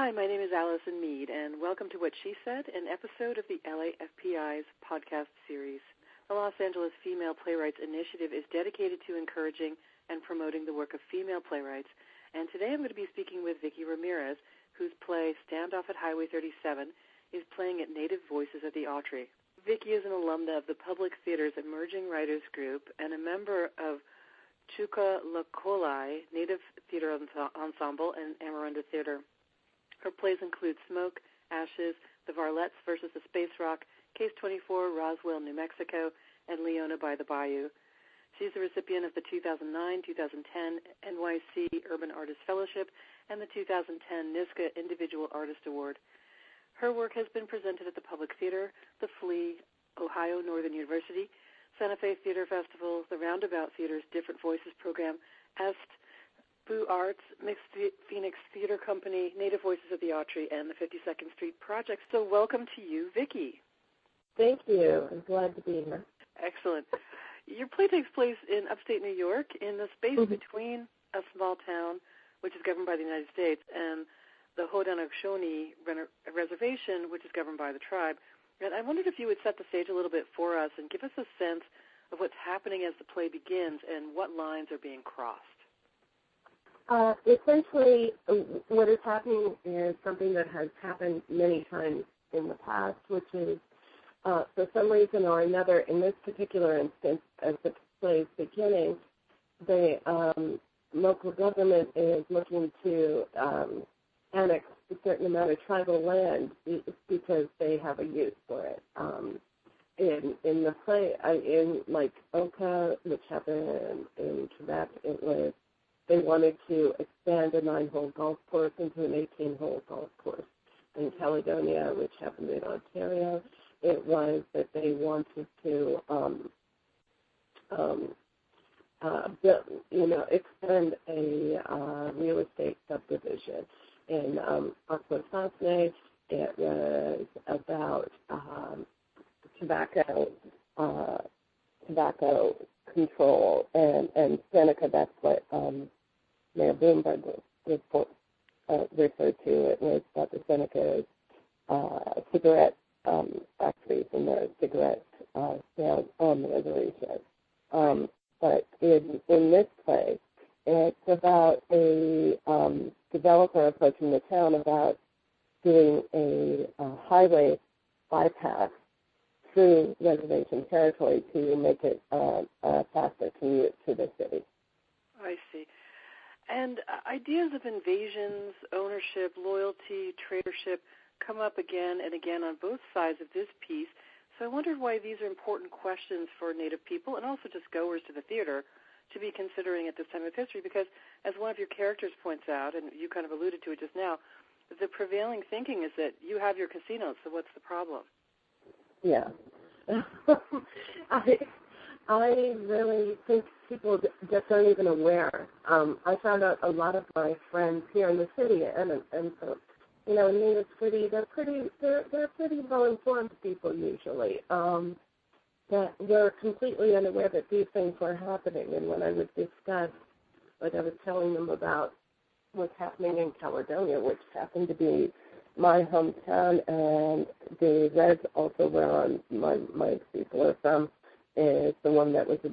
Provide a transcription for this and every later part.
Hi, my name is Allison Mead, and welcome to What She Said, an episode of the LAFPI's podcast series. The Los Angeles Female Playwrights Initiative is dedicated to encouraging and promoting the work of female playwrights, and today I'm going to be speaking with Vicki Ramirez, whose play Standoff at Highway 37 is playing at Native Voices at the Autry. Vicki is an alumna of the Public Theater's Emerging Writers Group and a member of Chukalakoli Native Theater Ensemble and Amarunda Theater. Her plays include Smoke, Ashes, The Varlets versus the Space Rock, Case 24, Roswell, New Mexico, and Leona by the Bayou. She's the recipient of the 2009-2010 NYC Urban Artist Fellowship and the 2010 NYSCA Individual Artist Award. Her work has been presented at the Public Theater, the Flea, Ohio Northern University, Santa Fe Theater Festival, the Roundabout Theater's Different Voices program, EST, Boo Arts, Mixed Phoenix Theater Company, Native Voices at the Autry, and the 52nd Street Project. So welcome to you, Vicki. Thank you. I'm glad to be here. Excellent. Your play takes place in upstate New York in the space between a small town, which is governed by the United States, and the Haudenosaunee Reservation, which is governed by the tribe. And I wondered if you would set the stage a little bit for us and give us a sense of what's happening as the play begins and what lines are being crossed. Essentially, what is happening is something that has happened many times in the past, which is, for some reason or another, in this particular instance, as the play is beginning, the local government is looking to annex a certain amount of tribal land because they have a use for it. In the play, in like Oka, which happened in Quebec, they wanted to expand a 9-hole golf course into an 18-hole golf course. In Caledonia, which happened in Ontario, it was that they wanted to extend a real estate subdivision. In Aquasasne, it was about tobacco control, and Seneca, that's what Mayor Bloomberg referred to. It was about the Seneca's cigarette factories and their cigarette sales on the reservation. But in this play, it's about a developer approaching the town about doing a highway bypass through reservation territory to make it a faster commute to the city. I see. And ideas of invasions, ownership, loyalty, traitorship come up again and again on both sides of this piece. So I wondered why these are important questions for Native people and also just goers to the theater to be considering at this time of history, because as one of your characters points out, and you kind of alluded to it just now, the prevailing thinking is that you have your casinos, so what's the problem? Yeah. I really think people just aren't even aware. I found out a lot of my friends here in the city, and so, in New York City, they're pretty well-informed people usually. That were completely unaware that these things were happening. And when I would discuss, like I was telling them about what's happening in Caledonia, which happened to be my hometown, and the Reds also were on my people are from, is the one that was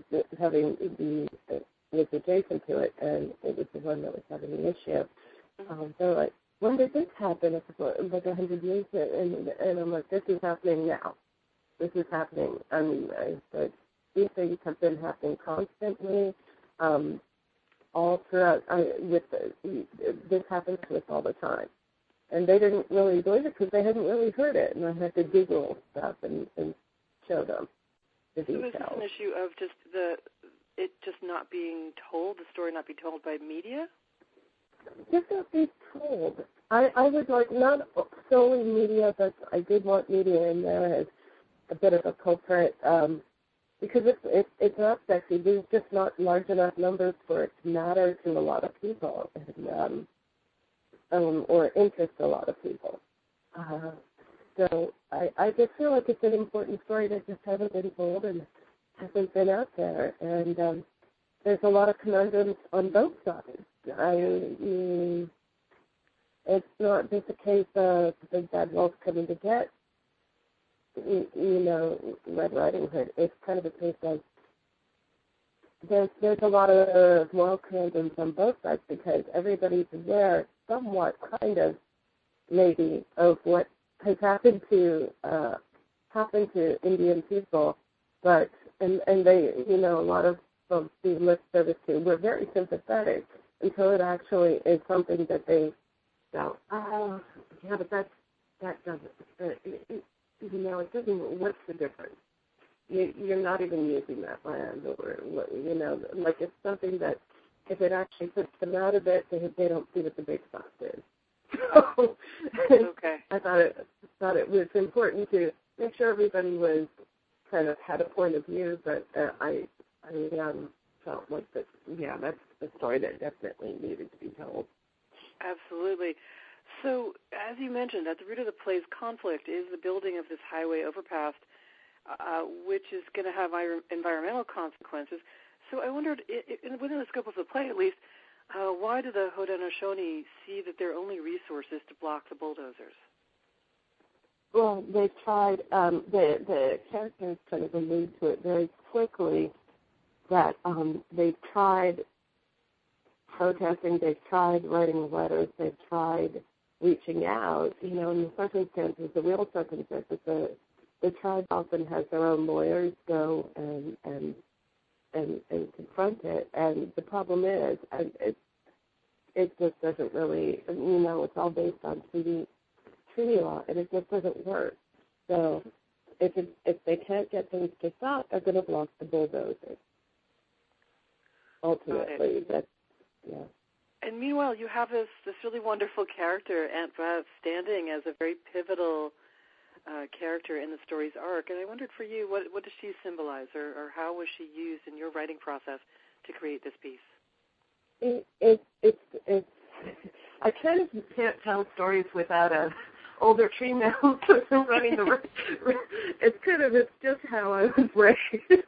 was adjacent to it, and it was the one that was having the issue. They're like, when did this happen? It's like 100 years, and I'm like, this is happening now. This is happening. I mean, these things have been happening constantly, all throughout. This happens to us all the time. And they didn't really believe it because they hadn't really heard it. And I had to Google stuff and show them the details. So is this an issue of it just not being told, the story not being told by media? Just not be told. I would like not solely media, but I did want media in there as a bit of a culprit, because it's not sexy. There's just not large enough numbers for it to matter to a lot of people, and, or interest a lot of people. So I just feel like it's an important story that just hasn't been told and hasn't been out there, and there's a lot of conundrums on both sides. It's not just a case of the bad wolf coming to get, Red Riding Hood. It's kind of a case of there's a lot of moral conundrums on both sides because everybody's aware, somewhat, kind of, maybe, of what has happened to Indian people, but and they, a lot of folks do lip service to. We're very sympathetic until it actually is something that they go, yeah, but that doesn't, it doesn't. What's the difference? You're not even using that land, or like it's something that if it actually puts them out of it, they don't see what the big box is. So okay. I thought it was important to make sure everybody was kind of had a point of view, but I felt like that. Yeah, that's a story that definitely needed to be told. Absolutely. So, as you mentioned, at the root of the play's conflict is the building of this highway overpass, which is going to have environmental consequences. So I wondered, within the scope of the play at least, why do the Haudenosaunee see that their only resource is to block the bulldozers? Well, they tried, the characters kind of allude to it very quickly, that they've tried protesting, they've tried writing letters, they've tried reaching out, in the circumstances, the real circumstances, the tribe often has their own lawyers go and confront it, and the problem is, it just doesn't really, it's all based on treaty law, and it just doesn't work. So if they can't get things to stop, they're going to block the bulldozers. Ultimately, that's, yeah. And meanwhile, you have this really wonderful character, Aunt Bev, standing as a very pivotal character in the story's arc. And I wondered for you, what does she symbolize, or how was she used in your writing process to create this piece? It's I kind of can't tell stories without a older female person running the. It's just how I was raised.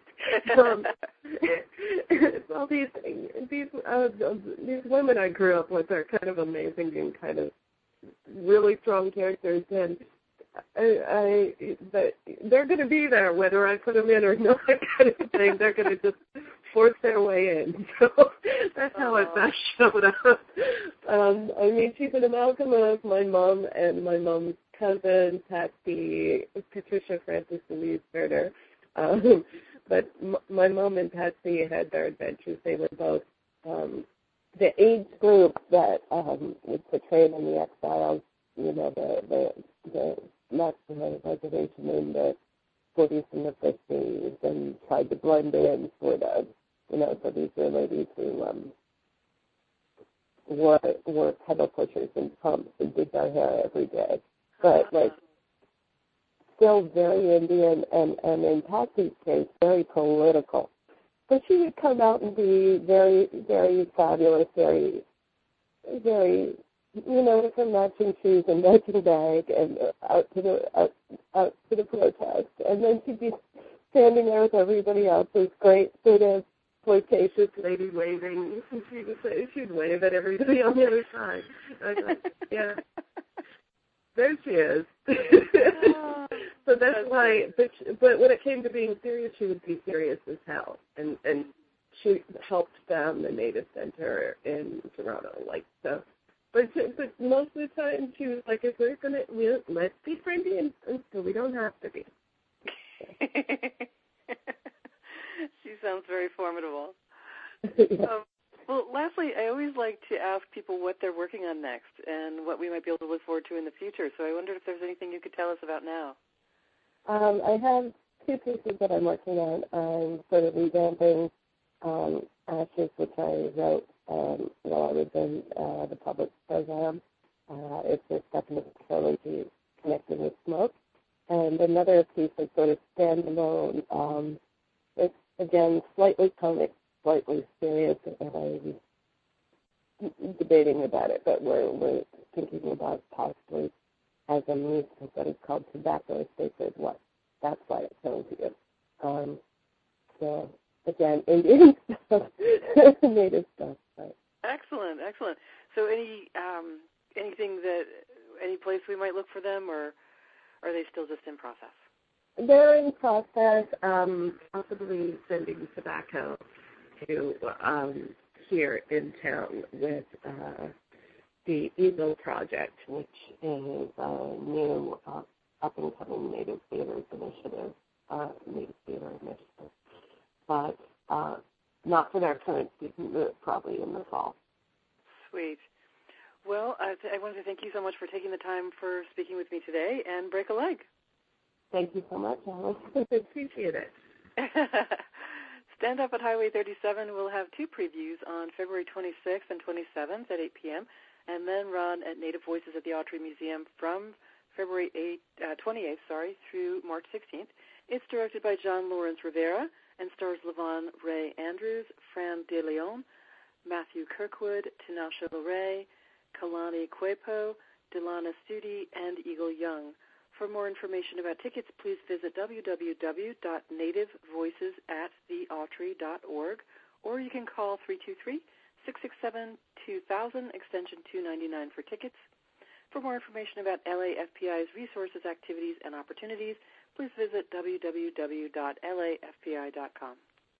All these women I grew up with are kind of amazing and kind of really strong characters, and but they're going to be there whether I put them in or not, kind of thing. They're going to just force their way in. So that's how it best showed up. She's an amalgam of my mom and my mom's cousin, Patsy, Patricia Francis Louise Werner. But my mom and Patsy had their adventures. They were both the age group that was portrayed in The Exiles, the Mexican reservation in the 40s and the 50s, and tried to blend in sort of, so these were ladies who wore pedal pushers and pumps and did their hair every day. But, still very Indian, and in Patsy's case, very political. But she would come out and be very, very fabulous, very, very, with her matching shoes and matching bag, and out to the protest. And then she'd be standing there with everybody else, this great sort of flirtatious lady waving. She'd wave at everybody on the other side. I thought, yeah. There she is. So that's why, but when it came to being serious, she would be serious as hell. And she helped found the Native Center in Toronto, so. But most of the time, she was like, if we're going to, let's be friendly, and so we don't have to be. She sounds very formidable. Yeah. Well, lastly, I always like to ask people what they're working on next and what we might be able to look forward to in the future. So I wondered if there's anything you could tell us about now. I have two pieces that I'm working on. I'm sort of revamping Ashes, which I wrote while I was in the public program. It's a second trilogy connected with Smoke. And another piece is sort of standalone. It's, again, slightly comic, slightly serious, and I'm debating about it, but we're thinking about possibly as a musical that is called Tobacco Sacred What. That's why it tells you. So, again, Indian stuff, native stuff. Right. Excellent. So any any place we might look for them, or are they still just in process? They're in process, possibly sending tobacco to here in town with the Eagle Project, which is a new up-and-coming Native Theater initiative, but not for their current season, probably in the fall. Sweet. Well, I wanted to thank you so much for taking the time for speaking with me today, and break a leg. Thank you so much, Alice. Appreciate it. Stand Up at Highway 37 will have two previews on February 26th and 27th at 8 p.m., and then run at Native Voices at the Autry Museum from February 28th through March 16th. It's directed by John Lawrence Rivera and stars Levon Ray Andrews, Fran De Leon, Matthew Kirkwood, Tinashe LeRae, Kalani Kwepo, Delana Studi, and Eagle Young. For more information about tickets, please visit www.nativevoicesattheautry.org, or you can call 323-667-2000, extension 299 for tickets. For more information about LAFPI's resources, activities, and opportunities, please visit www.lafpi.com.